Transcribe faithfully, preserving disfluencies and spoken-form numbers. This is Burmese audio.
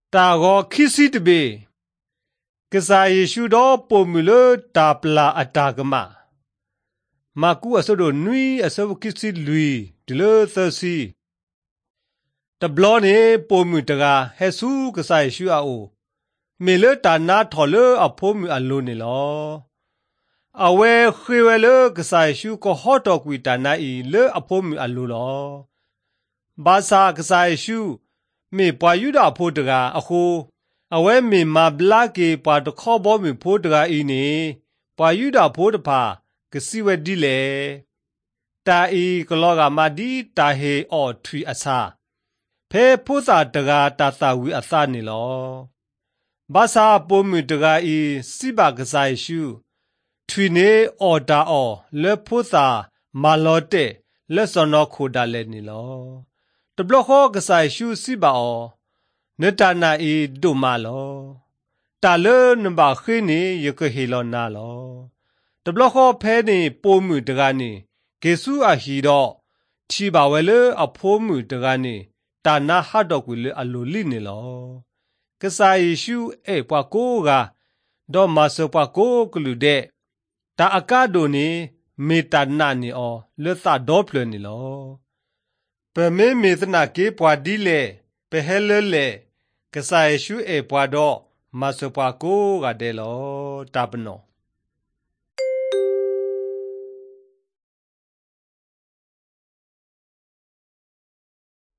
ตาก็คิดสิตเบกษาเยชูดอปมุลตาปลาอัตากมามากูอสดนุยอสวคิดสิลุยดิเลเซซีตบลอนี่ปมุตกาเฮซูกษาเยชูอาโอเมเลตานาทอเลอพมุอโลนี่ลอအဝဲခွေဝဲလကဆိုင်ရှုကဟော့တော့ကွီတနာဤလေအဖို့မီအလိုလောဘာသာကဆိုင်ရှုမေပွာယူတာဖို့တကအခုအဝဲမေမဘလာကေပွာတခောဘောမီဖို့တကဤနေပွာယူတာဖို့တဖာကစီဝဲဒီလေတာဤကလောကမာဒီတာဟေအော်ထွီအစာဖဲဖို့စာတကတာသဝီအစနေလောဘာသာပုံမီတကဤစိဘကဆိုင်ရှုထွေနေအော်တာအော်လေဖို့သာမာလောတဲ့လက်စောနောခိုတာလဲနေလောတဘလခောကဆိုင်ရှုစီပါအော်နတနာဤဒုမာလောတာလနဘာခိနေယကဟီလောနာလောတဘလခောဖဲနေပိုးမှုတကနေကေဆုအဟီတော့ချီပါဝဲလေအဖိုးမှုတကနေတာနာဟတ်တော့ကွေလေအလိုလိနေလောကဆိုင်ရှုအေပွားကိုကဒေါ်မဆပွားကိုကလူတဲ့ตาอากาโดนี่เมตานานี่อ๋อเลสะดอเพลนี่ลอเปเมเมตนาเกปวาดีเลเปเฮเลเลกะไซชูเอปวาดอมาสปวาโกกะเดลอตาปนอ